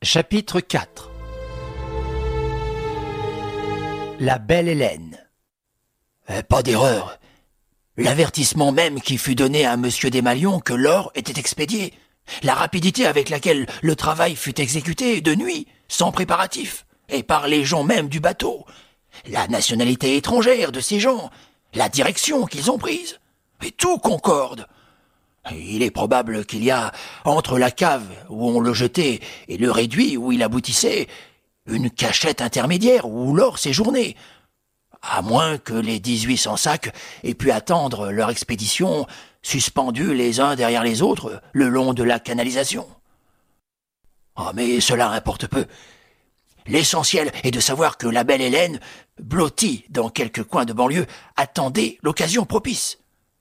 Chapitre 4. La belle Hélène. Pas d'erreur. L'avertissement même qui fut donné à Monsieur Desmalions que l'or était expédié. La rapidité avec laquelle le travail fut exécuté de nuit, sans préparatif, et par les gens même du bateau. La nationalité étrangère de ces gens, la direction qu'ils ont prise. Et tout concorde. Il est probable qu'il y a, entre la cave où on le jetait et le réduit où il aboutissait, une cachette intermédiaire où l'or séjournait, à moins que les 1800 sacs aient pu attendre leur expédition, suspendus les uns derrière les autres le long de la canalisation. Mais cela importe peu. L'essentiel est de savoir que la belle Hélène, blottie dans quelques coins de banlieue, attendait l'occasion propice.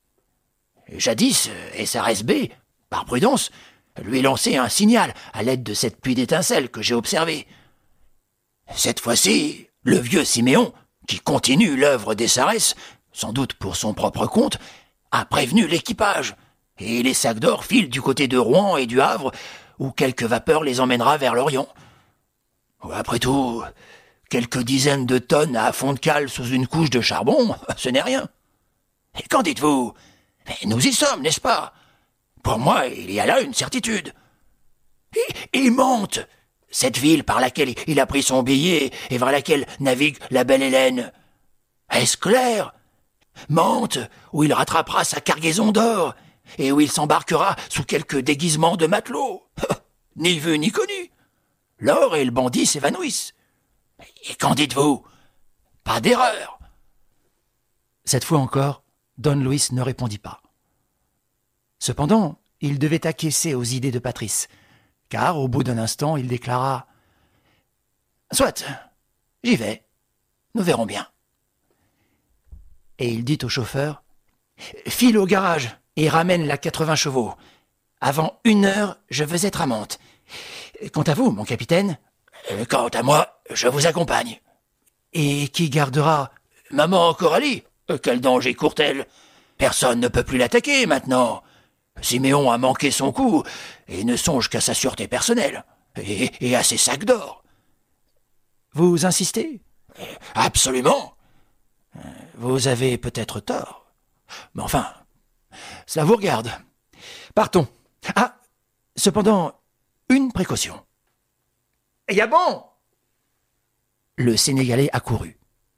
Jadis, SRSB, par prudence, lui lançait un signal à l'aide de cette pluie d'étincelles que j'ai observée. Cette fois-ci, le vieux Siméon, qui continue l'œuvre des Sarès, sans doute pour son propre compte, a prévenu l'équipage, et les sacs d'or filent du côté de Rouen et du Havre, où quelque vapeur les emmènera vers l'Orient. Après tout, quelques dizaines de tonnes à fond de cale sous une couche de charbon, ce n'est rien. Et qu'en dites-vous ? Nous y sommes, n'est-ce pas ? Pour moi, il y a là une certitude. Il monte, cette ville par laquelle il a pris son billet et vers laquelle navigue la belle Hélène. Est-ce clair ? Monte, où il rattrapera sa cargaison d'or, et où il s'embarquera sous quelque déguisement de matelot. Ni vu ni connu. L'or et le bandit s'évanouissent. Et qu'en dites-vous ? Pas d'erreur. Cette fois encore, Don Luis ne répondit pas. Cependant, il devait acquiescer aux idées de Patrice, car au bout d'un instant, il déclara « Soit, j'y vais, nous verrons bien. » Et il dit au chauffeur « File au garage et ramène la 80 chevaux. Avant 1 heure, je veux être à Mantes. Quant à vous, mon capitaine... » « Quant à moi, je vous accompagne. »« Et qui gardera... » ?»« Maman Coralie. Quel danger court-elle ? Personne ne peut plus l'attaquer maintenant. Siméon a manqué son coup et ne songe qu'à sa sûreté personnelle et à ses sacs d'or. »« Vous insistez ? » ?»« Absolument. »« Vous avez peut-être tort. Mais enfin, cela vous regarde. Partons. Ah, cependant, une précaution. »« Y a bon !» Le Sénégalais accourut.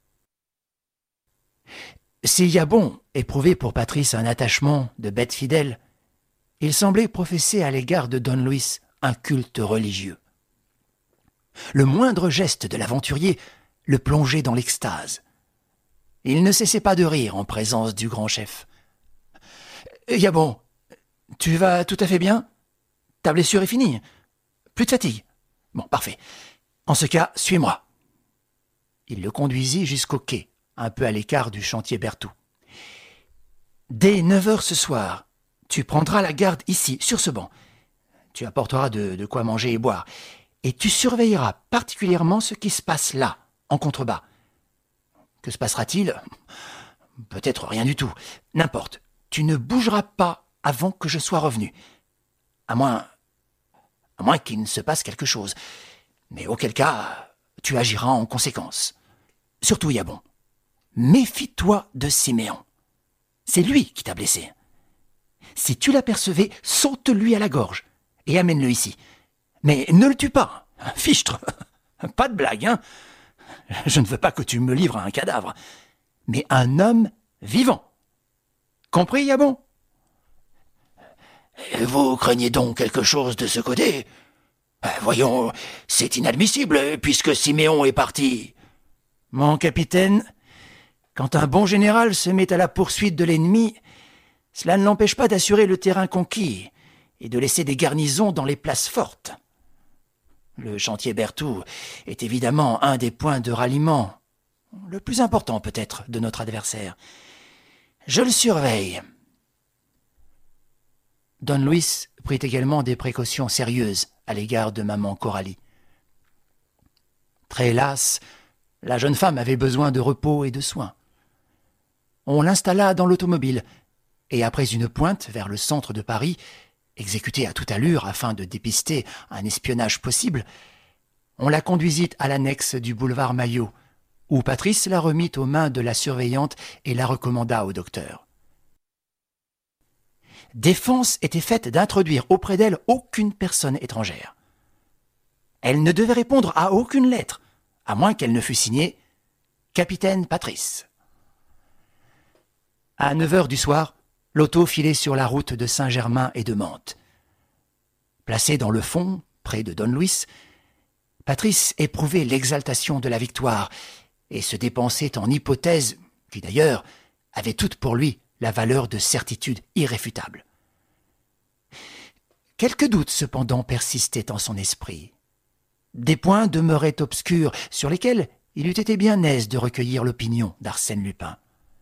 Si Yabon éprouvait pour Patrice un attachement de bête fidèle, il semblait professer à l'égard de Don Luis un culte religieux. Le moindre geste de l'aventurier le plongeait dans l'extase. Il ne cessait pas de rire en présence du grand chef. « Yabon, tu vas tout à fait bien ? Ta blessure est finie ? Plus de fatigue ? Bon, parfait. En ce cas, suis-moi. » Il le conduisit jusqu'au quai, un peu à l'écart du chantier Berthoud. « Dès 9 heures ce soir, tu prendras la garde ici, sur ce banc. Tu apporteras de quoi manger et boire, et tu surveilleras particulièrement ce qui se passe là, en contrebas. Que se passera-t-il ? Peut-être rien du tout. N'importe, tu ne bougeras pas avant que je sois revenu. À moins qu'il ne se passe quelque chose. Mais auquel cas, tu agiras en conséquence. Surtout, Yabon, méfie-toi de Siméon. C'est lui qui t'a blessé. Si tu l'apercevais, saute-lui à la gorge et amène-le ici. Mais ne le tue pas, fichtre. Pas de blague, hein. Je ne veux pas que tu me livres à un cadavre, mais un homme vivant. Compris, Yabon ? Vous craignez donc quelque chose de ce côté ? Voyons, c'est inadmissible, puisque Siméon est parti. Mon capitaine, quand un bon général se met à la poursuite de l'ennemi, cela ne l'empêche pas d'assurer le terrain conquis et de laisser des garnisons dans les places fortes. Le chantier Berthoud est évidemment un des points de ralliement, le plus important peut-être de notre adversaire. Je le surveille. Don Luis prit également des précautions sérieuses à l'égard de maman Coralie. Très lasse, la jeune femme avait besoin de repos et de soins. On l'installa dans l'automobile, et après une pointe vers le centre de Paris, exécutée à toute allure afin de dépister un espionnage possible, on la conduisit à l'annexe du boulevard Maillot, où Patrice la remit aux mains de la surveillante et la recommanda au docteur. Défense était faite d'introduire auprès d'elle aucune personne étrangère. Elle ne devait répondre à aucune lettre, à moins qu'elle ne fût signée « Capitaine Patrice ». À 9 heures du soir, l'auto filait sur la route de Saint-Germain et de Mantes. Placé dans le fond, près de Don Luis, Patrice éprouvait l'exaltation de la victoire et se dépensait en hypothèses qui, d'ailleurs, avaient toutes pour lui la valeur de certitudes irréfutables. Quelques doutes, cependant, persistaient en son esprit. Des points demeuraient obscurs sur lesquels il eût été bien aise de recueillir l'opinion d'Arsène Lupin.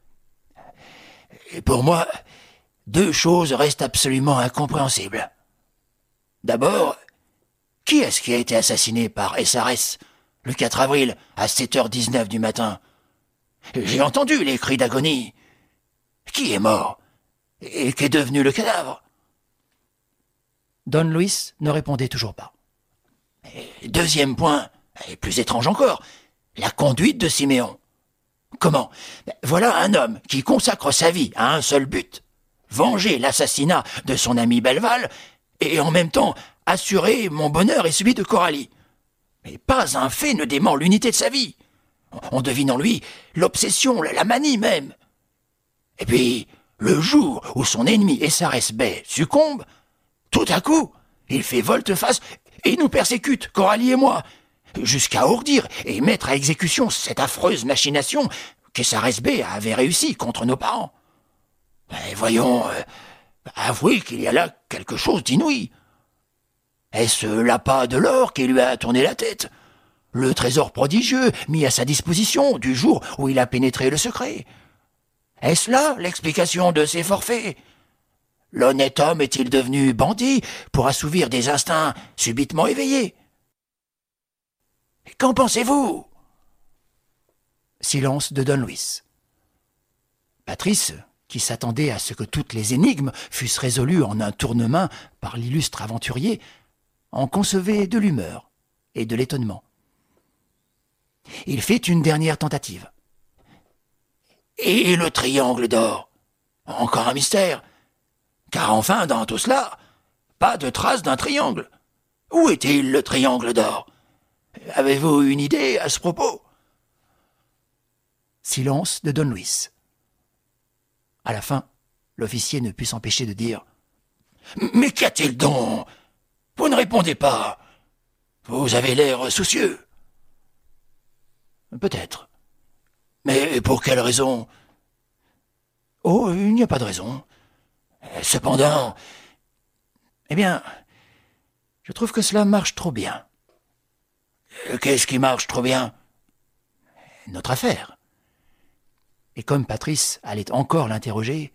« Pour moi, deux choses restent absolument incompréhensibles. D'abord, qui est-ce qui a été assassiné par SRS le 4 avril à 7h19 du matin? J'ai entendu les cris d'agonie. Qui est mort? Et qu'est devenu le cadavre? » Don Luis ne répondait toujours pas. Deuxième point, et plus étrange encore, la conduite de Siméon. Comment? Voilà un homme qui consacre sa vie à un seul but, venger l'assassinat de son ami Belval, et en même temps assurer mon bonheur et celui de Coralie. Mais pas un fait ne dément l'unité de sa vie. On devine en lui l'obsession, la manie même. Et puis, le jour où son ennemi SRS Bay succombe, tout à coup, il fait volte-face et nous persécute, Coralie et moi, jusqu'à ourdir et mettre à exécution cette affreuse machination qu'SRS Bay avait réussi contre nos parents. Mais voyons, avouez qu'il y a là quelque chose d'inouï. Est-ce l'appât de l'or qui lui a tourné la tête? Le trésor prodigieux mis à sa disposition du jour où il a pénétré le secret? Est-ce là l'explication de ses forfaits? L'honnête homme est-il devenu bandit pour assouvir des instincts subitement éveillés? Qu'en pensez-vous? Silence de Don Luis. Patrice, qui s'attendait à ce que toutes les énigmes fussent résolues en un tournement par l'illustre aventurier, en concevait de l'humeur et de l'étonnement. Il fit une dernière tentative. Et le triangle d'or? Encore un mystère. Car enfin, dans tout cela, pas de trace d'un triangle. Où est-il, le triangle d'or? Avez-vous une idée à ce propos? Silence de Don Luis. À la fin, l'officier ne put s'empêcher de dire « Mais qu'y a-t-il donc? Vous ne répondez pas. Vous avez l'air soucieux. » Peut-être. Mais pour quelle raison? Oh, il n'y a pas de raison. Cependant... Eh bien, je trouve que cela marche trop bien. Qu'est-ce qui marche trop bien? Notre affaire. Et comme Patrice allait encore l'interroger,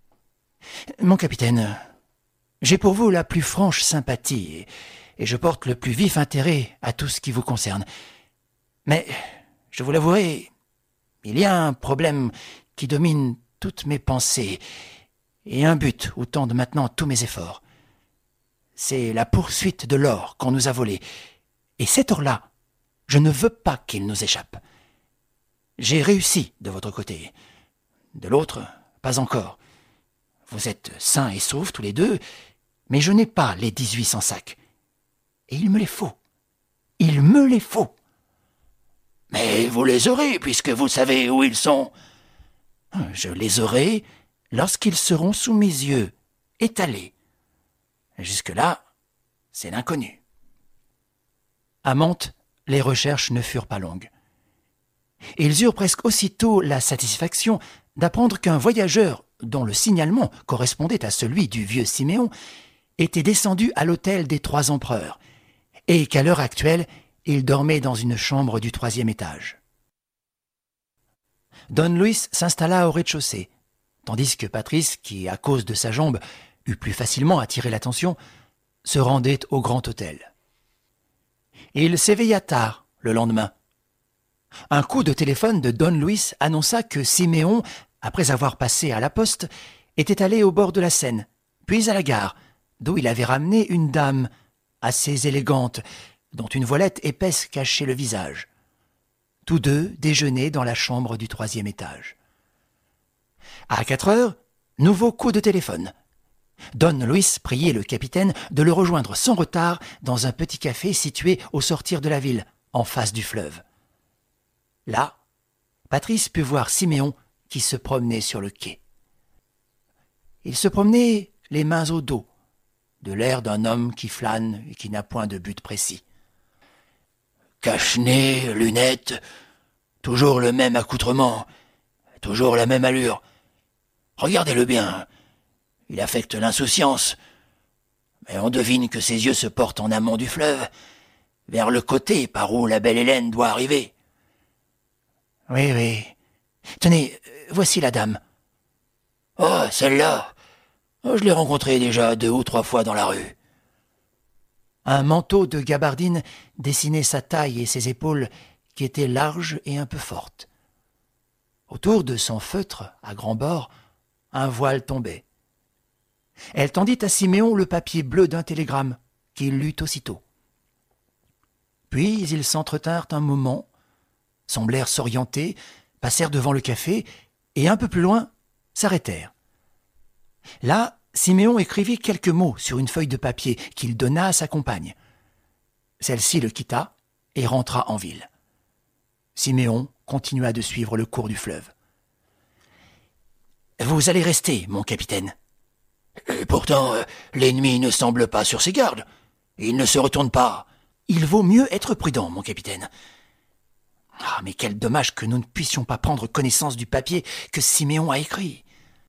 « Mon capitaine, j'ai pour vous la plus franche sympathie et je porte le plus vif intérêt à tout ce qui vous concerne. Mais, je vous l'avouerai, il y a un problème qui domine toutes mes pensées et un but où tendent maintenant tous mes efforts. C'est la poursuite de l'or qu'on nous a volé. Et cet or-là, je ne veux pas qu'il nous échappe. J'ai réussi de votre côté. De l'autre, pas encore. Vous êtes sains et saufs tous les deux, mais je n'ai pas les 1800 sacs. Et il me les faut. Il me les faut. Mais vous les aurez, puisque vous savez où ils sont. Je les aurai lorsqu'ils seront sous mes yeux, étalés. Jusque-là, c'est l'inconnu. À Mantes, les recherches ne furent pas longues. Ils eurent presque aussitôt la satisfaction d'apprendre qu'un voyageur, dont le signalement correspondait à celui du vieux Siméon, était descendu à l'hôtel des 3 empereurs, et qu'à l'heure actuelle, il dormait dans une chambre du 3e étage. Don Luis s'installa au rez-de-chaussée, tandis que Patrice, qui, à cause de sa jambe, eut plus facilement attiré l'attention, se rendait au grand hôtel. Il s'éveilla tard le lendemain. Un coup de téléphone de Don Luis annonça que Siméon, après avoir passé à la poste, était allé au bord de la Seine, puis à la gare, d'où il avait ramené une dame assez élégante, dont une voilette épaisse cachait le visage. Tous deux déjeunaient dans la chambre du 3e étage. À 4 heures, nouveau coup de téléphone. Don Luis priait le capitaine de le rejoindre sans retard dans un petit café situé au sortir de la ville, en face du fleuve. Là, Patrice put voir Siméon qui se promenait sur le quai. Il se promenait les mains au dos, de l'air d'un homme qui flâne et qui n'a point de but précis. Cache-nez, lunettes, toujours le même accoutrement, toujours la même allure. Regardez-le bien, il affecte l'insouciance, mais on devine que ses yeux se portent en amont du fleuve, vers le côté par où la belle Hélène doit arriver. Oui, oui. Tenez, voici la dame. Oh, celle-là, je l'ai rencontrée déjà 2 ou 3 fois dans la rue. Un manteau de gabardine dessinait sa taille et ses épaules qui étaient larges et un peu fortes. Autour de son feutre, à grands bords, un voile tombait. Elle tendit à Siméon le papier bleu d'un télégramme, qu'il lut aussitôt. Puis ils s'entretinrent un moment, semblèrent s'orienter, passèrent devant le café et un peu plus loin s'arrêtèrent. Là, Siméon écrivit quelques mots sur une feuille de papier qu'il donna à sa compagne. Celle-ci le quitta et rentra en ville. Siméon continua de suivre le cours du fleuve. « Vous allez rester, mon capitaine. Et pourtant, l'ennemi ne semble pas sur ses gardes. Il ne se retourne pas. Il vaut mieux être prudent, mon capitaine. Ah, mais quel dommage que nous ne puissions pas prendre connaissance du papier que Siméon a écrit. »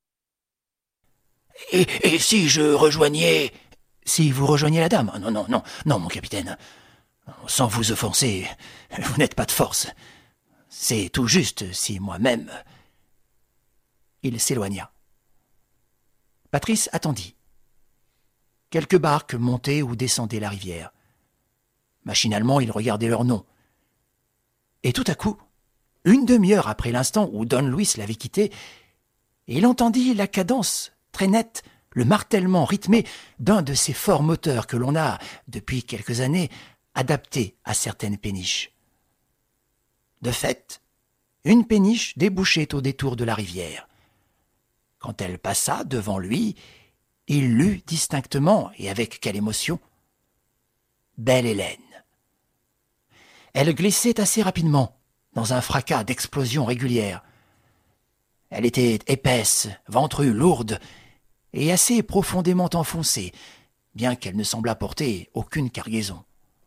Et si je rejoignais... Si vous rejoignez la dame? Non, mon capitaine. Sans vous offenser, vous n'êtes pas de force. C'est tout juste si moi-même... Il s'éloigna. Patrice attendit. Quelques barques montaient ou descendaient la rivière. Machinalement, il regardait leurs noms. Et tout à coup, une demi-heure après l'instant où Don Luis l'avait quitté, il entendit la cadence très nette, le martèlement rythmé d'un de ces forts moteurs que l'on a, depuis quelques années, adaptés à certaines péniches. De fait, une péniche débouchait au détour de la rivière. Quand elle passa devant lui, il lut distinctement, et avec quelle émotion, « Belle Hélène ». Elle glissait assez rapidement, dans un fracas d'explosions régulières. Elle était épaisse, ventrue, lourde, et assez profondément enfoncée, bien qu'elle ne semblât porter aucune cargaison.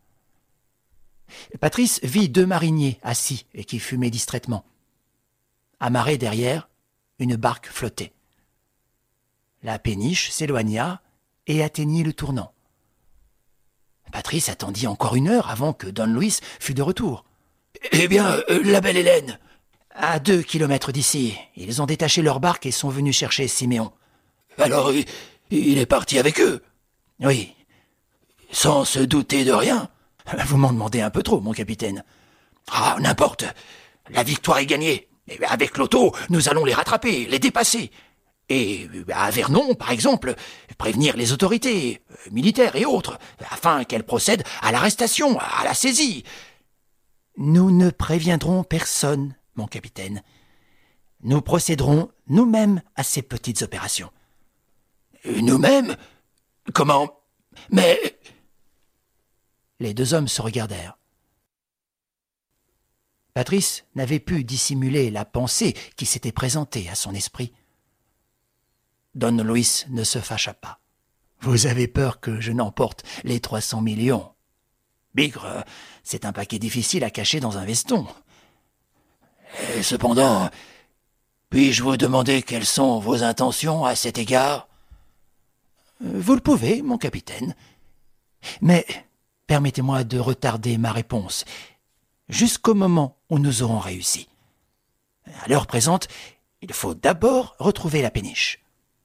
Patrice vit 2 mariniers assis et qui fumaient distraitement. Amarrée derrière, une barque flottait. La péniche s'éloigna et atteignit le tournant. Patrice attendit encore 1 heure avant que Don Luis fût de retour. « Eh bien, la belle Hélène !»« À 2 kilomètres d'ici, ils ont détaché leur barque et sont venus chercher Siméon. »« Alors, il est parti avec eux ?»« Oui. »« Sans se douter de rien ?»« Vous m'en demandez un peu trop, mon capitaine. »« Ah, n'importe. La victoire est gagnée. Et avec l'auto, nous allons les rattraper, les dépasser. Et à Vernon, par exemple, prévenir les autorités, militaires et autres, afin qu'elles procèdent à l'arrestation, à la saisie. »« Nous ne préviendrons personne, mon capitaine. Nous procéderons nous-mêmes à ces petites opérations. »« Nous-mêmes ? Comment ? Mais... » Les 2 hommes se regardèrent. Patrice n'avait pu dissimuler la pensée qui s'était présentée à son esprit. Don Luis ne se fâcha pas. « Vous avez peur que je n'emporte les 300 millions. Bigre, c'est un paquet difficile à cacher dans un veston. » Et cependant, puis-je vous demander quelles sont vos intentions à cet égard ? Vous le pouvez, mon capitaine. Mais permettez-moi de retarder ma réponse jusqu'au moment où nous aurons réussi. À l'heure présente, il faut d'abord retrouver la péniche.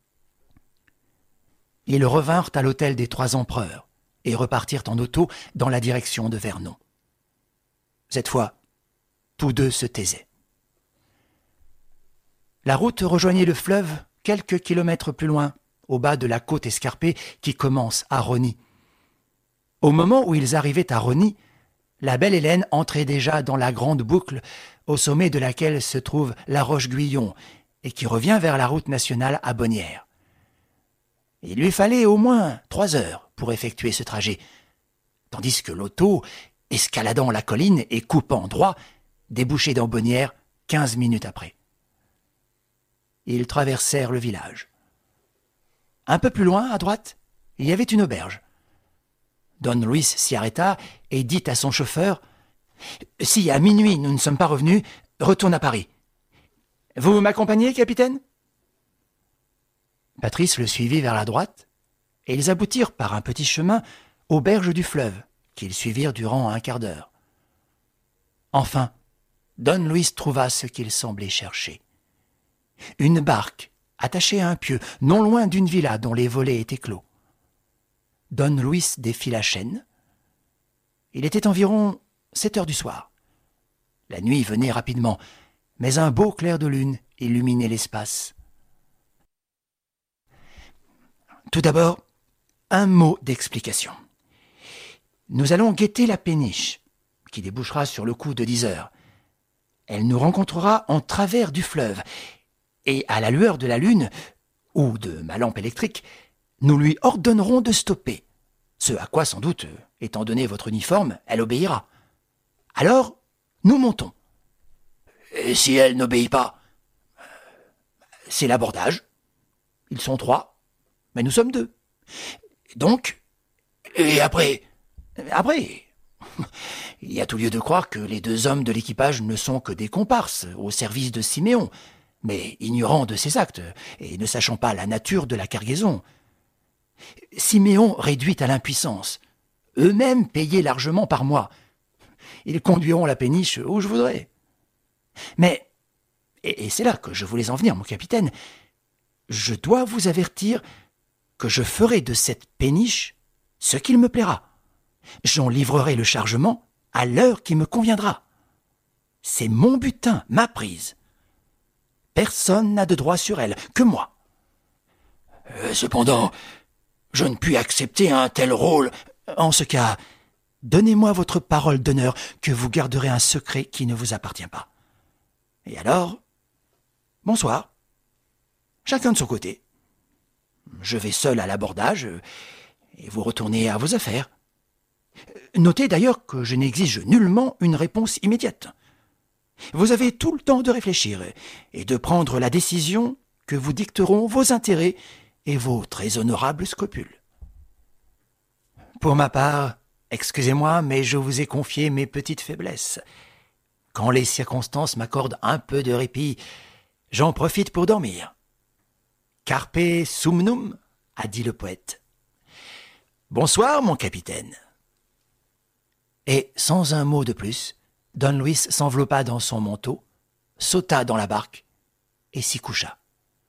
Ils revinrent à l'hôtel des 3 empereurs et repartirent en auto dans la direction de Vernon. Cette fois, tous 2 se taisaient. La route rejoignait le fleuve quelques kilomètres plus loin, au bas de la côte escarpée qui commence à Rosny. Au moment où ils arrivaient à Rosny, la belle Hélène entrait déjà dans la grande boucle au sommet de laquelle se trouve la Roche-Guyon et qui revient vers la route nationale à Bonnières. Il lui fallait au moins 3 heures pour effectuer ce trajet, tandis que l'auto, escaladant la colline et coupant droit, débouchait dans Bonnières 15 minutes après. Ils traversèrent le village. Un peu plus loin, à droite, il y avait une auberge. Don Luis s'y arrêta et dit à son chauffeur « Si à minuit nous ne sommes pas revenus, retourne à Paris. Vous m'accompagnez, capitaine ?» Patrice le suivit vers la droite, et ils aboutirent par un petit chemin aux berges du fleuve, qu'ils suivirent durant un quart d'heure. Enfin, Don Luis trouva ce qu'il semblait chercher. Une barque attachée à un pieu, non loin d'une villa dont les volets étaient clos. Don Luis défit la chaîne. Il était environ 7 heures du soir. La nuit venait rapidement, mais un beau clair de lune illuminait l'espace. Tout d'abord, un mot d'explication. Nous allons guetter la péniche, qui débouchera sur le coup de 10 heures. Elle nous rencontrera en travers du fleuve, et à la lueur de la lune, ou de ma lampe électrique, nous lui ordonnerons de stopper. Ce à quoi, sans doute, étant donné votre uniforme, elle obéira. Alors, nous montons. Et si elle n'obéit pas? C'est l'abordage. Ils sont 3, mais nous sommes 2. Donc, Et après? Après, il y a tout lieu de croire que les 2 hommes de l'équipage ne sont que des comparses au service de Siméon, mais ignorants de ses actes et ne sachant pas la nature de la cargaison. Siméon réduit à l'impuissance, eux-mêmes payés largement par mois. Ils conduiront la péniche où je voudrais. Mais, et c'est là que je voulais en venir, mon capitaine, je dois vous avertir que je ferai de cette péniche ce qu'il me plaira. J'en livrerai le chargement à l'heure qui me conviendra. C'est mon butin, ma prise. Personne n'a de droit sur elle, que moi. Cependant, je ne puis accepter un tel rôle. En ce cas, donnez-moi votre parole d'honneur que vous garderez un secret qui ne vous appartient pas. Et alors, bonsoir. Chacun de son côté. Je vais seul à l'abordage et vous retournez à vos affaires. Notez d'ailleurs que je n'exige nullement une réponse immédiate. Vous avez tout le temps de réfléchir et de prendre la décision que vous dicteront vos intérêts et vos très honorables scrupules. Pour ma part, excusez-moi, mais je vous ai confié mes petites faiblesses. Quand les circonstances m'accordent un peu de répit, j'en profite pour dormir. Carpe sumnum, a dit le poète. Bonsoir, mon capitaine. Et sans un mot de plus, Don Luis s'enveloppa dans son manteau, sauta dans la barque et s'y coucha.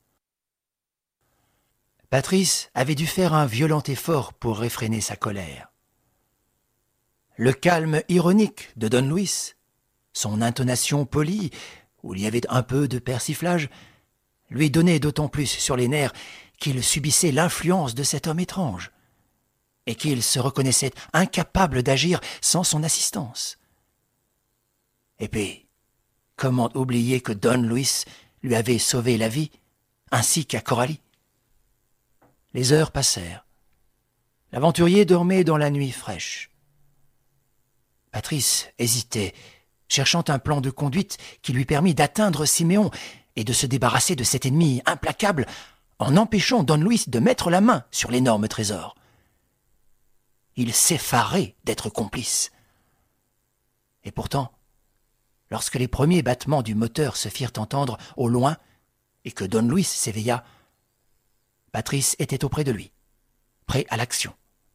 Patrice avait dû faire un violent effort pour réfréner sa colère. Le calme ironique de Don Luis, son intonation polie, où il y avait un peu de persiflage, lui donnait d'autant plus sur les nerfs qu'il subissait l'influence de cet homme étrange, et qu'il se reconnaissait incapable d'agir sans son assistance. Et puis, comment oublier que Don Luis lui avait sauvé la vie, ainsi qu'à Coralie? Les heures passèrent. L'aventurier dormait dans la nuit fraîche. Patrice hésitait, cherchant un plan de conduite qui lui permît d'atteindre Siméon et de se débarrasser de cet ennemi implacable en empêchant Don Luis de mettre la main sur l'énorme trésor. Il s'effarait d'être complice. Et pourtant, lorsque les premiers battements du moteur se firent entendre au loin et que Don Luis s'éveilla, Patrice était auprès de lui, prêt à l'action.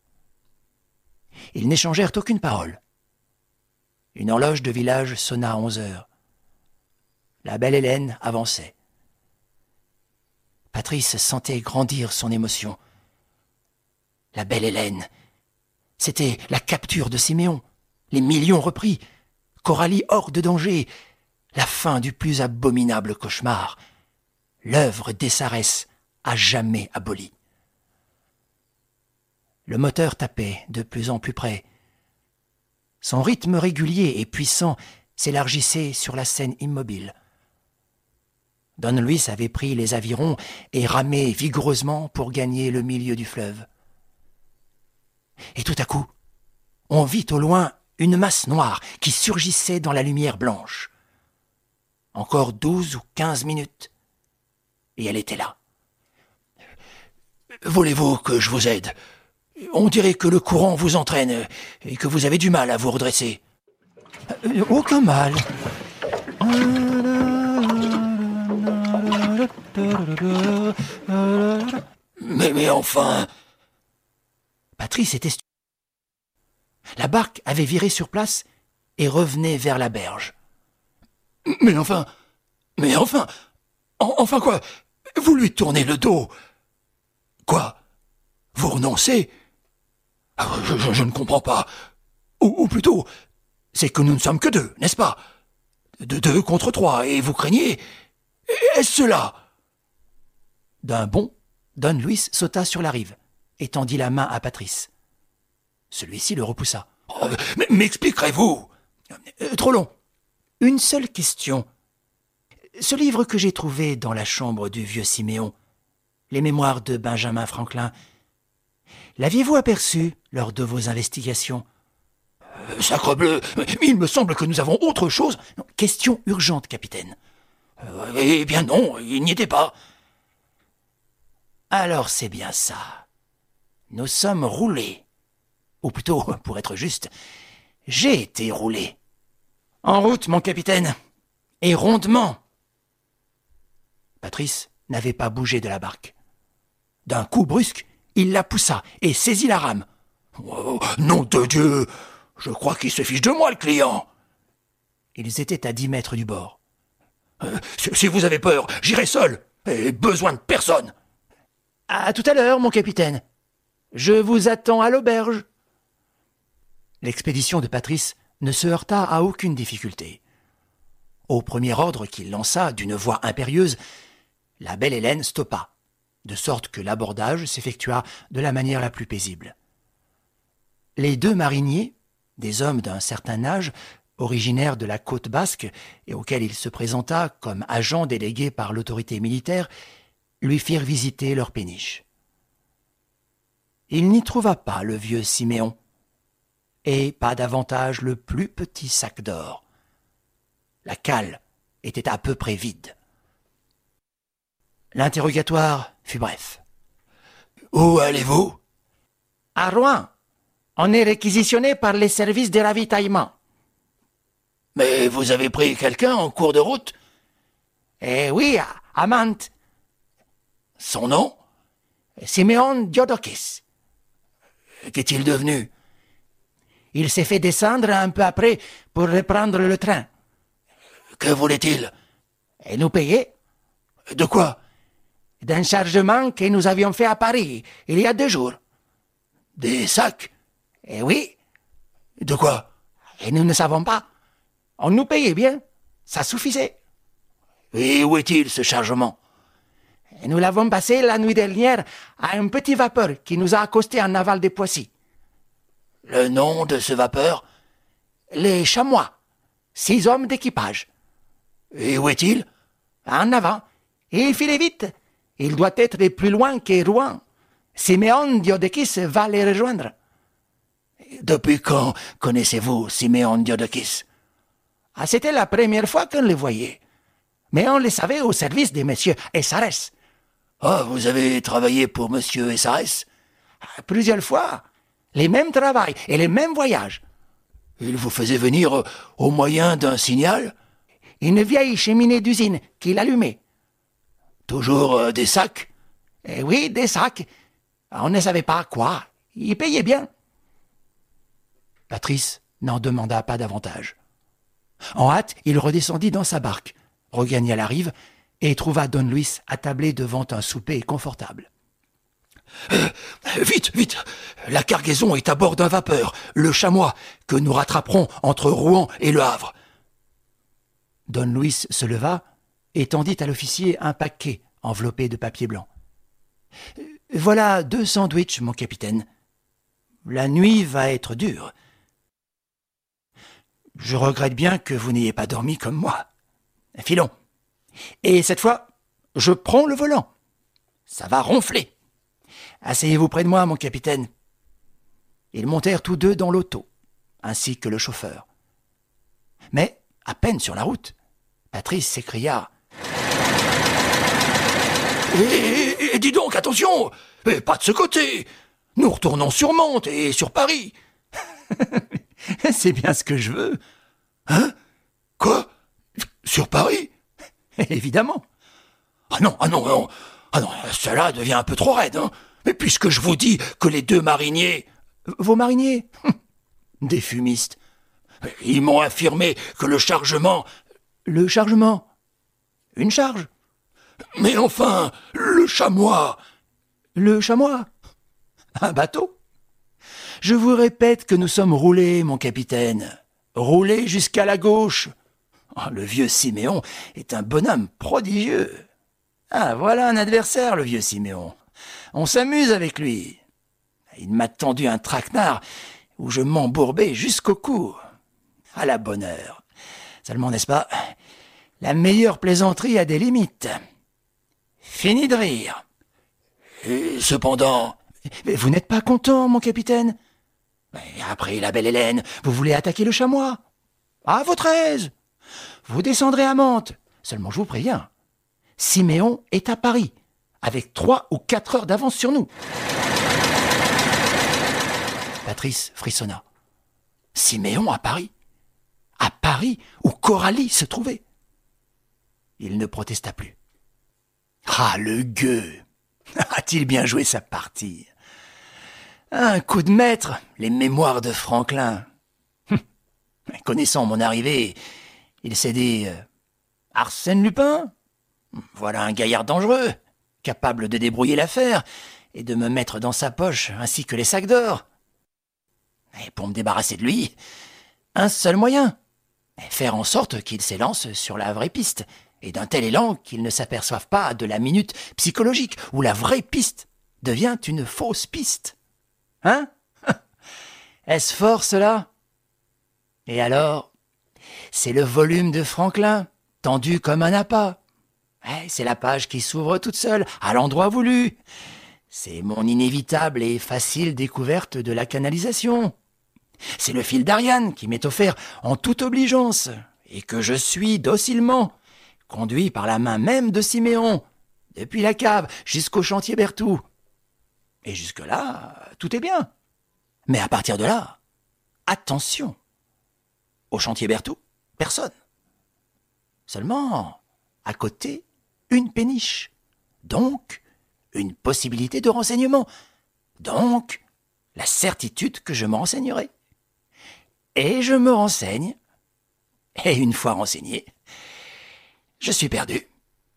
Ils n'échangèrent aucune parole. Une horloge de village sonna à 11 heures. La belle Hélène avançait. Patrice sentait grandir son émotion. La belle Hélène, c'était la capture de Siméon, les millions repris, Coralie hors de danger, la fin du plus abominable cauchemar, l'œuvre d'Essarès à jamais abolie. Le moteur tapait de plus en plus près. Son rythme régulier et puissant s'élargissait sur la Seine immobile. Don Luis avait pris les avirons et ramé vigoureusement pour gagner le milieu du fleuve. Et tout à coup, on vit au loin une masse noire qui surgissait dans la lumière blanche. Encore 12 ou 15 minutes, et elle était là. « Voulez-vous que je vous aide ? On dirait que le courant vous entraîne et que vous avez du mal à vous redresser. » Aucun mal. Mais enfin... Patrice était stupéfait. La barque avait viré sur place et revenait vers la berge. Mais enfin quoi ? Vous lui tournez le dos. Quoi ? Vous renoncez ? Je ne comprends pas. Ou plutôt, c'est que nous ne sommes que deux, n'est-ce pas ? De 2 contre 3, et vous craignez ? Est-ce cela ? D'un bond, Don Luis sauta sur la rive et tendit la main à Patrice. Celui-ci le repoussa. « M'expliquerez-vous ? » Trop long. Une seule question. Ce livre que j'ai trouvé dans la chambre du vieux Siméon, les mémoires de Benjamin Franklin, l'aviez-vous aperçu lors de vos investigations ? Sacrebleu, il me semble que nous avons autre chose. Non, question urgente, capitaine. Eh bien non, il n'y était pas. Alors c'est bien ça. Nous sommes roulés. Ou plutôt, pour être juste, j'ai été roulé. En route, mon capitaine. Et rondement. Patrice n'avait pas bougé de la barque. D'un coup brusque, il la poussa et saisit la rame. Oh, nom de Dieu ! Je crois qu'il se fiche de moi, le client. Ils étaient à 10 mètres du bord. Si vous avez peur, j'irai seul. Et besoin de personne. À tout à l'heure, mon capitaine. Je vous attends à l'auberge. L'expédition de Patrice ne se heurta à aucune difficulté. Au premier ordre qu'il lança d'une voix impérieuse, la belle Hélène stoppa, de sorte que l'abordage s'effectua de la manière la plus paisible. Les 2 mariniers, des hommes d'un certain âge, originaires de la côte basque et auxquels il se présenta comme agent délégué par l'autorité militaire, lui firent visiter leur péniche. Il n'y trouva pas le vieux Siméon, et pas davantage le plus petit sac d'or. La cale était à peu près vide. L'interrogatoire fut bref. « Où allez-vous ? » ?»« À Rouen. On est réquisitionné par les services de ravitaillement. »« Mais vous avez pris quelqu'un en cours de route ? » ?»« Eh oui, à Mantes. »« Son nom ? » ?»« Siméon Diodokis. »« Qu'est-il devenu ? » ?»« Il s'est fait descendre un peu après pour reprendre le train. »« Que voulait-il ? » ?»« Et nous payer. »« De quoi ? » ?»« D'un chargement que nous avions fait à Paris, il y a 2 jours. »« Des sacs ? » ?»« Eh oui. »« De quoi ? » ?»« Et nous ne savons pas. On nous payait bien. Ça suffisait. »« Et où est-il, ce chargement ? » ?»« Et nous l'avons passé la nuit dernière à un petit vapeur qui nous a accosté en aval de Poissy. »« Le nom de ce vapeur ? » ?»« Les Chamois. 6 hommes d'équipage. »« Et où est-il ? » ?»« En avant. Et il filait vite. Il doit être plus loin que Rouen. Siméon Diodokis va les rejoindre. »« Depuis quand connaissez-vous Siméon Diodokis ? » ?»« Ah, c'était la première fois qu'on le voyait. Mais on le savait au service des messieurs Essares. »« Ah, vous avez travaillé pour monsieur Essares ? » ?»« Plusieurs fois. Les mêmes travails et les mêmes voyages. »« Il vous faisait venir au moyen d'un signal ? » ?»« Une vieille cheminée d'usine qu'il allumait. »« Toujours des sacs ? » ?»« Eh oui, des sacs. On ne savait pas quoi. Il payait bien. » Patrice n'en demanda pas davantage. En hâte, il redescendit dans sa barque, regagna la rive et trouva Don Luis attablé devant un souper confortable. « Vite, vite ! La cargaison est à bord d'un vapeur, le Chamois, que nous rattraperons entre Rouen et Le Havre. » Don Luis se leva et tendit à l'officier un paquet enveloppé de papier blanc. « Voilà 2 sandwichs, mon capitaine. la nuit va être dure. Je regrette bien que vous n'ayez pas dormi comme moi. Filons. Et cette fois, je prends le volant. Ça va ronfler. Asseyez-vous près de moi, mon capitaine. » Ils montèrent tous deux dans l'auto, ainsi que le chauffeur. Mais, à peine sur la route, Patrice s'écria: « Et dis donc, attention, pas de ce côté. Nous retournons sur Mantes et sur Paris. » »« C'est bien ce que je veux. »« Hein? Quoi? Sur Paris? » ?»« Évidemment. »« Ah non, cela devient un peu trop raide, hein. Mais puisque je vous dis que les deux mariniers... »« Vos mariniers? Des fumistes. »« Ils m'ont affirmé que le chargement... »« Le chargement? Une charge? »« Mais enfin, le chamois... »« Le chamois? Un bateau? Je vous répète que nous sommes roulés, mon capitaine. Roulés jusqu'à la gauche. Oh, le vieux Siméon est un bonhomme prodigieux. Ah, voilà un adversaire, le vieux Siméon. On s'amuse avec lui. Il m'a tendu un traquenard où je m'embourbais jusqu'au cou. À la bonne heure. Seulement, n'est-ce pas, la meilleure plaisanterie a des limites. Fini de rire. Et cependant... Mais vous n'êtes pas content, mon capitaine? Après la belle Hélène, vous voulez attaquer le chamois? À votre aise. Vous descendrez à Mantes. Seulement, je vous préviens, Siméon est à Paris, avec 3 ou 4 heures d'avance sur nous. Patrice frissonna. Siméon à Paris? À Paris, où Coralie se trouvait? Il ne protesta plus. Ah, le gueux! A-t-il bien joué sa partie? Un coup de maître, les mémoires de Franklin. Connaissant mon arrivée, il s'est dit « Arsène Lupin? Voilà un gaillard dangereux, capable de débrouiller l'affaire et de me mettre dans sa poche ainsi que les sacs d'or. Et pour me débarrasser de lui, un seul moyen, faire en sorte qu'il s'élance sur la vraie piste, et d'un tel élan qu'il ne s'aperçoive pas de la minute psychologique où la vraie piste devient une fausse piste. Hein? Est-ce fort cela? Et alors, c'est le volume de Franklin, tendu comme un appât. C'est la page qui s'ouvre toute seule, à l'endroit voulu. C'est mon inévitable et facile découverte de la canalisation. C'est le fil d'Ariane qui m'est offert en toute obligeance, et que je suis docilement, conduit par la main même de Siméon, depuis la cave jusqu'au chantier Berthoud. Et jusque-là, tout est bien. Mais à partir de là, attention. Au chantier Berthoud, personne. Seulement, à côté, une péniche. Donc, une possibilité de renseignement. Donc, la certitude que je me renseignerai. Et je me renseigne. Et une fois renseigné, je suis perdu.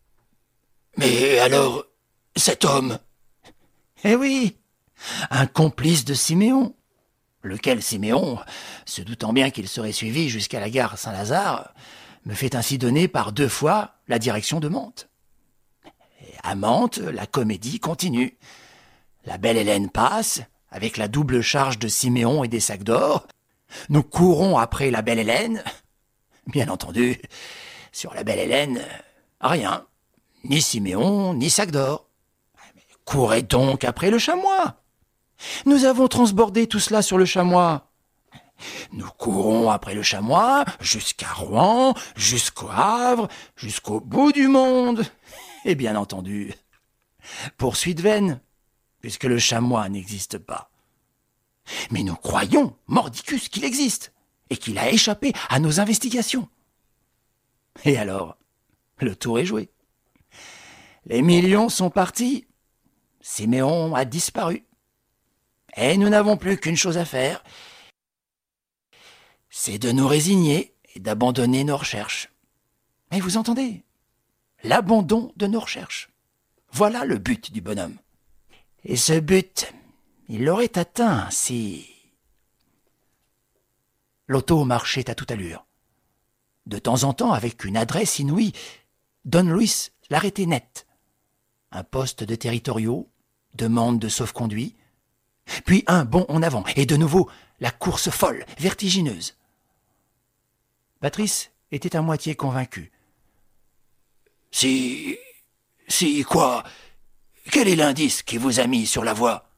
Mais alors, cet homme... Eh oui, un complice de Siméon, lequel Siméon, se doutant bien qu'il serait suivi jusqu'à la gare Saint-Lazare, me fait ainsi donner par 2 fois la direction de Mantes. Et à Mantes, la comédie continue. La belle Hélène passe, avec la double charge de Siméon et des sacs d'or. Nous courons après la belle Hélène. Bien entendu, sur la belle Hélène, rien. Ni Siméon, ni sac d'or. Courez donc après le chamois. Nous avons transbordé tout cela sur le chamois. Nous courons après le chamois jusqu'à Rouen, jusqu'au Havre, jusqu'au bout du monde. Et bien entendu, poursuite vaine, puisque le chamois n'existe pas. Mais nous croyons, mordicus, qu'il existe, et qu'il a échappé à nos investigations. Et alors, le tour est joué. Les millions sont partis. Siméon a disparu. Et nous n'avons plus qu'une chose à faire. C'est de nous résigner et d'abandonner nos recherches. Mais vous entendez? L'abandon de nos recherches. Voilà le but du bonhomme. Et ce but, il l'aurait atteint si... L'auto marchait à toute allure. De temps en temps, avec une adresse inouïe, Don Luis l'arrêtait net. Un poste de territoriaux, demande de sauf-conduit, Puis un bond en avant, et de nouveau la course folle, vertigineuse. Patrice était à moitié convaincu. Si quoi? Quel est l'indice qui vous a mis sur la voie?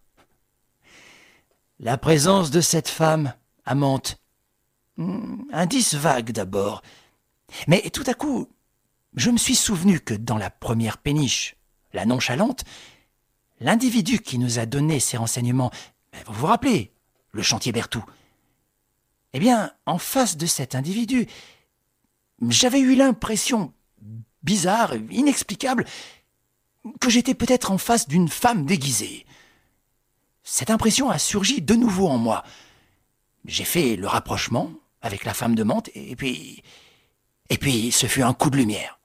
La présence de cette femme, amante. Indice vague d'abord. Mais tout à coup, je me suis souvenu que dans la première péniche, la nonchalante, l'individu qui nous a donné ces renseignements, vous vous rappelez, le chantier Berthoud. Eh bien, en face de cet individu, j'avais eu l'impression bizarre, inexplicable, que j'étais peut-être en face d'une femme déguisée. Cette impression a surgi de nouveau en moi. J'ai fait le rapprochement avec la femme de Mantes, et puis ce fut un coup de lumière.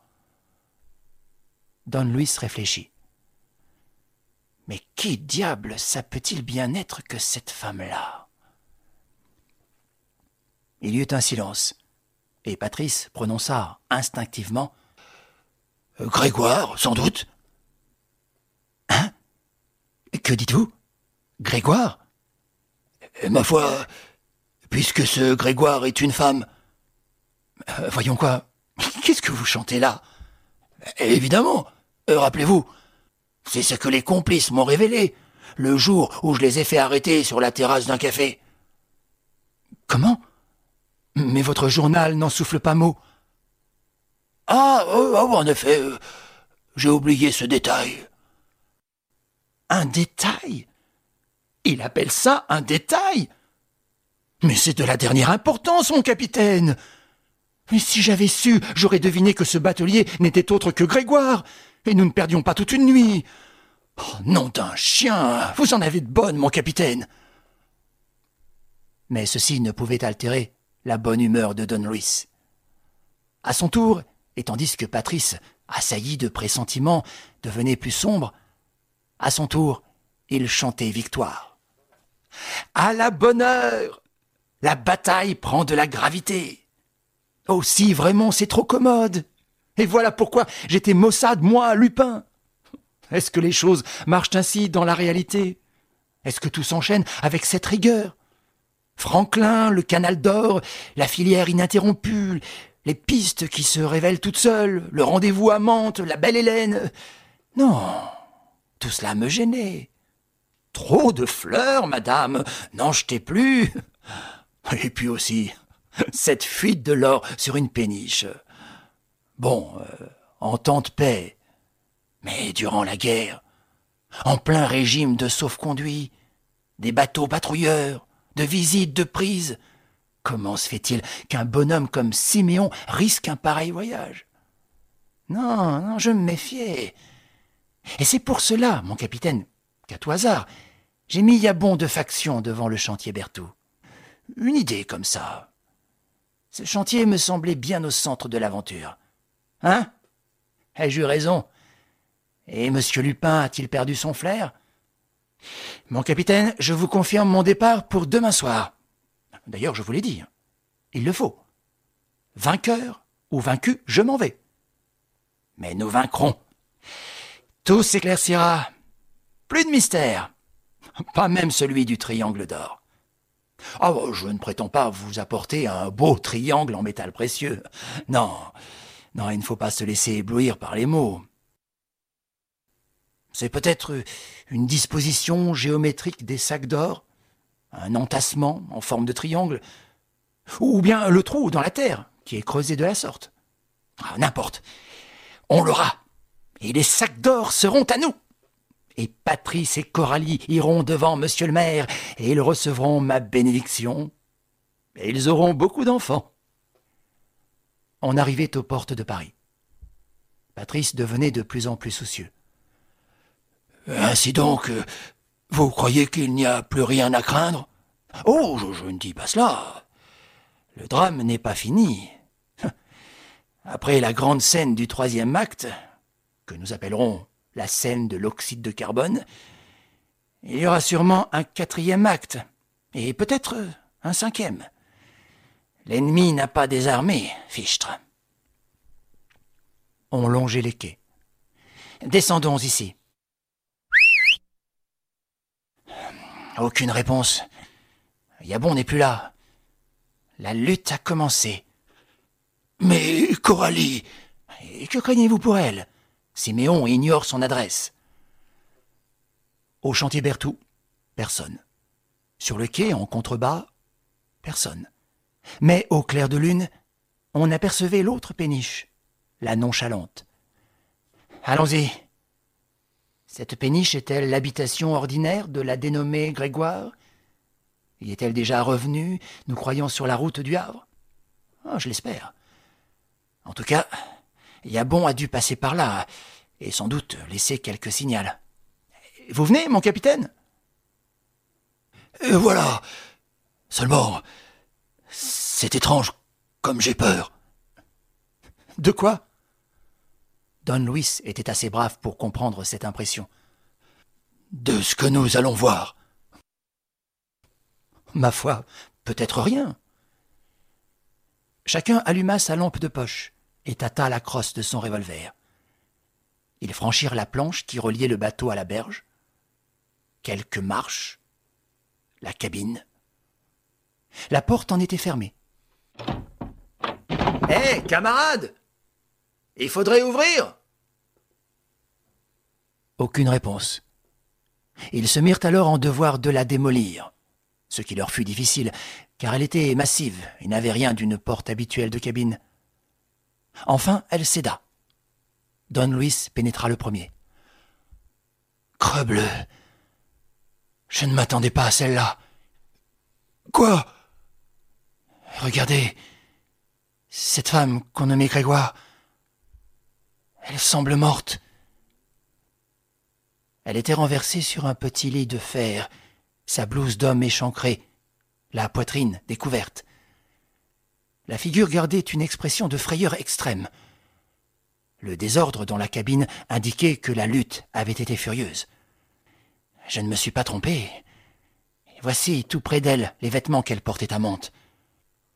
Don Luis réfléchit. Mais qui diable ça peut-il bien être que cette femme-là? Il y eut un silence, et Patrice prononça instinctivement « Grégoire, sans doute. » Hein? Que dites-vous? Grégoire? Ma foi, puisque ce Grégoire est une femme. Voyons quoi. Qu'est-ce que vous chantez là? Évidemment, rappelez-vous, c'est ce que les complices m'ont révélé, le jour où je les ai fait arrêter sur la terrasse d'un café. Comment? Mais votre journal n'en souffle pas mot. En effet, j'ai oublié ce détail. Un détail? Il appelle ça un détail? Mais c'est de la dernière importance, mon capitaine. Mais si j'avais su, j'aurais deviné que ce batelier n'était autre que Grégoire, et nous ne perdions pas toute une nuit. Oh, nom d'un chien, vous en avez de bonnes, mon capitaine. Mais ceci ne pouvait altérer la bonne humeur de Don Luis. À son tour, et tandis que Patrice, assailli de pressentiments, devenait plus sombre, à son tour, il chantait victoire. À la bonne heure! La bataille prend de la gravité. Oh si, vraiment, c'est trop commode. Et voilà pourquoi j'étais maussade, moi, Lupin. Est-ce que les choses marchent ainsi dans la réalité? Est-ce que tout s'enchaîne avec cette rigueur? Franklin, le canal d'or, la filière ininterrompue, les pistes qui se révèlent toutes seules, le rendez-vous à Mantes, la belle Hélène. Non, tout cela me gênait. Trop de fleurs, madame, n'en jetez plus. Et puis aussi, cette fuite de l'or sur une péniche. Bon, en temps de paix, mais durant la guerre, en plein régime de sauf-conduit, des bateaux patrouilleurs, de visites de prise, comment se fait-il qu'un bonhomme comme Siméon risque un pareil voyage? Non, je me méfiais. Et c'est pour cela, mon capitaine, qu'à tout hasard, j'ai mis Yabon de faction devant le chantier Berthoud. Une idée comme ça. Ce chantier me semblait bien au centre de l'aventure. Hein? Ai-je eu raison? Et M. Lupin a-t-il perdu son flair? Mon capitaine, je vous confirme mon départ pour demain soir. D'ailleurs, je vous l'ai dit, il le faut. Vainqueur ou vaincu, je m'en vais. Mais nous vaincrons. Tout s'éclaircira. Plus de mystère. Pas même celui du triangle d'or. Je ne prétends pas vous apporter un beau triangle en métal précieux. Non, il ne faut pas se laisser éblouir par les mots. C'est peut-être une disposition géométrique des sacs d'or, un entassement en forme de triangle, ou bien le trou dans la terre qui est creusé de la sorte. N'importe, on l'aura, et les sacs d'or seront à nous. Et Patrice et Coralie iront devant monsieur le maire, et ils recevront ma bénédiction, et ils auront beaucoup d'enfants. On arrivait aux portes de Paris. Patrice devenait de plus en plus soucieux. Ainsi donc, vous croyez qu'il n'y a plus rien à craindre? Oh, je ne dis pas cela. Le drame n'est pas fini. Après la grande scène du 3e acte, que nous appellerons la scène de l'oxyde de carbone, il y aura sûrement un 4e acte, et peut-être un 5e. L'ennemi n'a pas désarmé, Fichtre. On longeait les quais. Descendons ici. Aucune réponse. Yabon n'est plus là. La lutte a commencé. Mais Coralie... Et que craignez-vous pour elle? Siméon ignore son adresse. Au chantier Berthoud, personne. Sur le quai, en contrebas, personne. Mais au clair de lune, on apercevait l'autre péniche, la nonchalante. Allons-y. Cette péniche est-elle l'habitation ordinaire de la dénommée Grégoire? Y est-elle déjà revenue, nous croyant sur la route du Havre? Oh, je l'espère. En tout cas, Yabon a dû passer par là, et sans doute laisser quelques signaux. Vous venez, mon capitaine? Voilà. Seulement, c'est étrange, comme j'ai peur. De quoi? Don Luis était assez brave pour comprendre cette impression. De ce que nous allons voir. Ma foi, peut-être rien. Chacun alluma sa lampe de poche et tâta la crosse de son revolver. Ils franchirent la planche qui reliait le bateau à la berge. Quelques marches. La cabine. La porte en était fermée. « Hé, camarades! Il faudrait ouvrir !» Aucune réponse. Ils se mirent alors en devoir de la démolir, ce qui leur fut difficile, car elle était massive et n'avait rien d'une porte habituelle de cabine. Enfin, elle céda. Don Luis pénétra le premier. « Crebleu! Je ne m'attendais pas à celle-là. »« Quoi ?» ?»« Regardez, cette femme qu'on nommait Grégoire, elle semble morte. » Elle était renversée sur un petit lit de fer, sa blouse d'homme échancrée, la poitrine découverte. La figure gardait une expression de frayeur extrême. Le désordre dans la cabine indiquait que la lutte avait été furieuse. Je ne me suis pas trompé. Voici, tout près d'elle, les vêtements qu'elle portait à Mantes. Oh !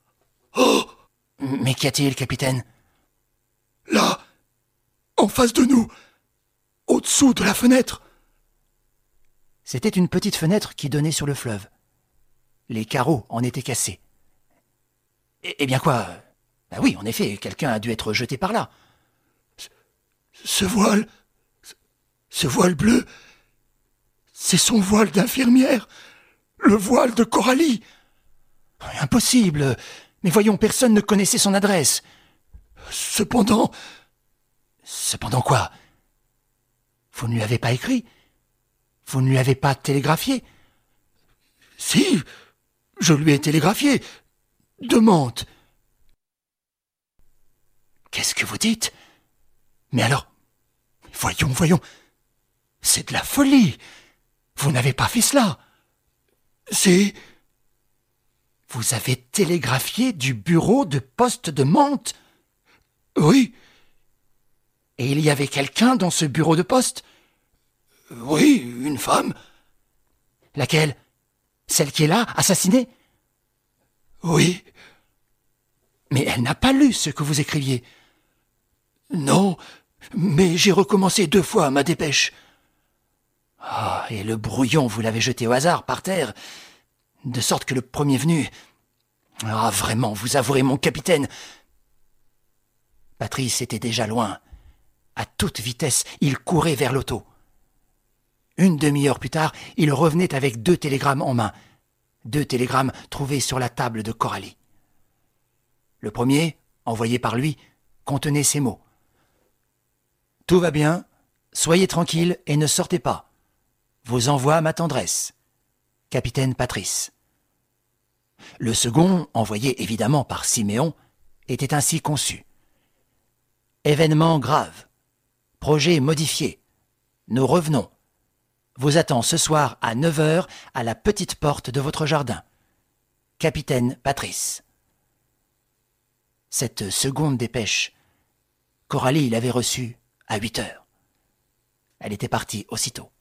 Mais qu'y a-t-il, capitaine? Là, en face de nous, au-dessous de la fenêtre. C'était une petite fenêtre qui donnait sur le fleuve. Les carreaux en étaient cassés. Eh bien quoi? Ben oui, en effet, quelqu'un a dû être jeté par là. Ce voile bleu, c'est son voile d'infirmière, le voile de Coralie. Impossible. Mais voyons, personne ne connaissait son adresse. Cependant... Cependant quoi? Vous ne lui avez pas écrit? Vous ne lui avez pas télégraphié? Si, je lui ai télégraphié. De Mantes. Qu'est-ce que vous dites? Mais alors, voyons. C'est de la folie. Vous n'avez pas fait cela. C'est... Vous avez télégraphié du bureau de poste de Mantes? Oui. Et il y avait quelqu'un dans ce bureau de poste? Oui, une femme. Laquelle? Celle qui est là, assassinée? Oui. Mais elle n'a pas lu ce que vous écriviez. Non, mais j'ai recommencé 2 fois ma dépêche. Ah, et le brouillon, vous l'avez jeté au hasard, par terre, de sorte que le premier venu... Ah, vraiment, vous avouerez, mon capitaine... Patrice était déjà loin. À toute vitesse, il courait vers l'auto. Une demi-heure plus tard, il revenait avec 2 télégrammes en main. 2 télégrammes trouvés sur la table de Coralie. Le premier, envoyé par lui, contenait ces mots. « Tout va bien, soyez tranquille et ne sortez pas. Vos envois ma tendresse. Capitaine Patrice. » Le second, envoyé évidemment par Siméon, était ainsi conçu. « Événement grave. Projet modifié. Nous revenons. Vous attend ce soir à 9h à la petite porte de votre jardin. Capitaine Patrice. » Cette seconde dépêche, Coralie l'avait reçue à 8h. Elle était partie aussitôt.